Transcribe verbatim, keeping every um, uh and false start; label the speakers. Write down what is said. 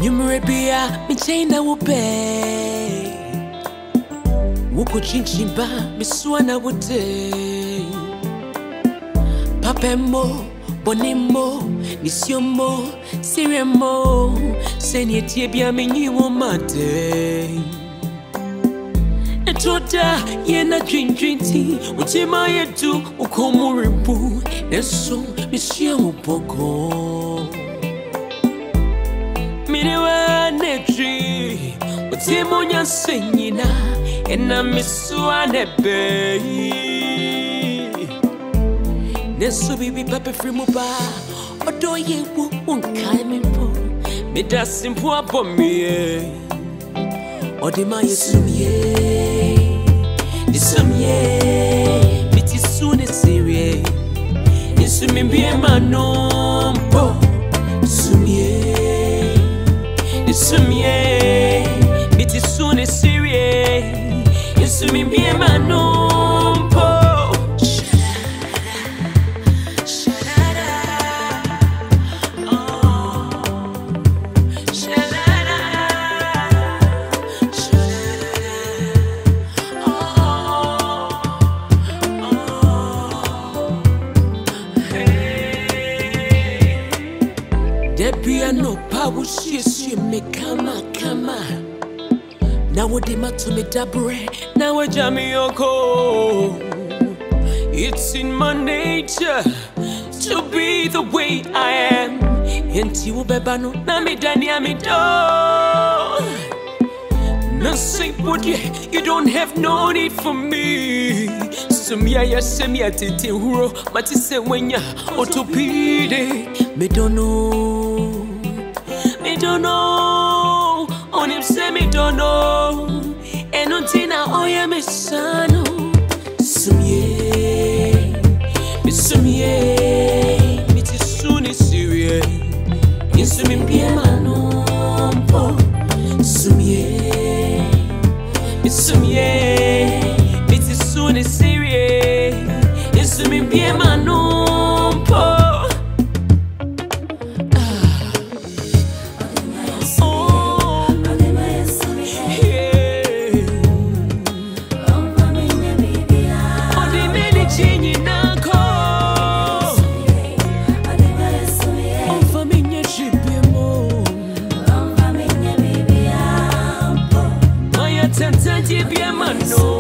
Speaker 1: Nyumrebia, me chain na wupe. Wuko chinchimba, me suana wute. Papemo, bonemo, nisiomo, siremo. Senye tiebia me nyiwo mate. Etoda, yena dream dream ti. Uchema yetu, ukomuribu. Neso, mishia upoko. Minewa netri, utimonya senyina, ena misua nebe. Neso bibi pape frimuba, odo ye wu unkai mimpo, mida simpo abomie, odema yesumye, nisumye, biti sune sirie, yesumye manompo, sumye. Sumie, biti sune sirie, yesumi bie manompo. Shalala, oh, shalala, shalala, oh, oh, hey. Debbie, I know power, she me kama kama na wodi matume dabre na wajami yoko. It's in my nature to be the way I am. Enti ubebano na midani amido. Na say budye, you don't have no need for me. Sumya ya semya tete huro matise wenya otopide. Me don't know. Me don't know, on him say me don't know, and until now, oh yeah, me sano. Sumye, me sumye, me tisuni sirie, insumi pie manompo. Sumye, me sumye, me tisuni sirie, insumi pie manompo.
Speaker 2: Tanta di bien mano.